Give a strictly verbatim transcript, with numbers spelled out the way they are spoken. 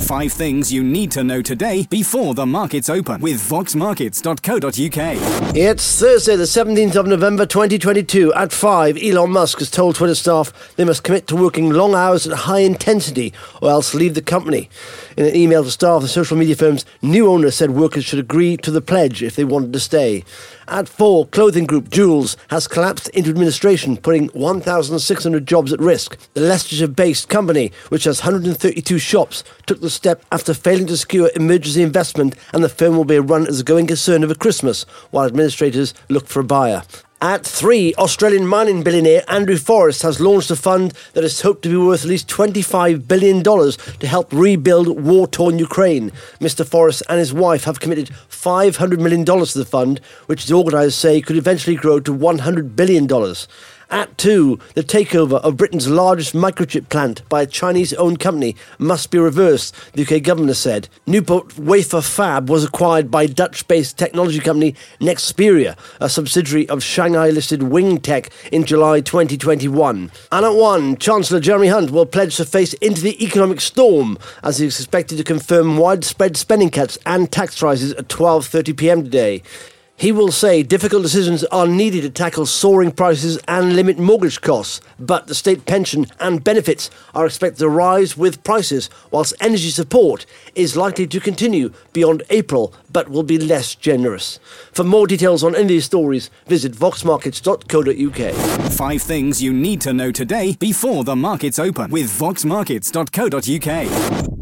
Five things you need to know today before the markets open with vox markets dot co dot uk. It's Thursday, the seventeenth of November twenty twenty-two. At five, Elon Musk has told Twitter staff they must commit to working long hours at high intensity or else leave the company. In an email to staff, the social media firm's new owner said workers should agree to the pledge if they wanted to stay. At four, clothing group Joules has collapsed into administration, putting one thousand six hundred jobs at risk. The Leicestershire-based company, which has one hundred thirty-two shops, took the step after failing to secure emergency investment, and the firm will be run as a going concern over Christmas, while administrators look for a buyer. At three, Australian mining billionaire Andrew Forrest has launched a fund that is hoped to be worth at least twenty-five billion dollars to help rebuild war-torn Ukraine. Mister Forrest and his wife have committed five hundred million dollars to the fund, which its organisers say could eventually grow to one hundred billion dollars. At two, the takeover of Britain's largest microchip plant by a Chinese-owned company must be reversed, the U K government said. Newport Wafer Fab was acquired by Dutch-based technology company Nexperia, a subsidiary of Shanghai-listed Wingtech, in July twenty twenty-one. And at one, Chancellor Jeremy Hunt will pledge to face into the economic storm as he is expected to confirm widespread spending cuts and tax rises at twelve thirty p m today. He will say difficult decisions are needed to tackle soaring prices and limit mortgage costs, but the state pension and benefits are expected to rise with prices, whilst energy support is likely to continue beyond April, but will be less generous. For more details on any of these stories, visit vox markets dot co dot uk. Five things you need to know today before the markets open with vox markets dot co dot uk.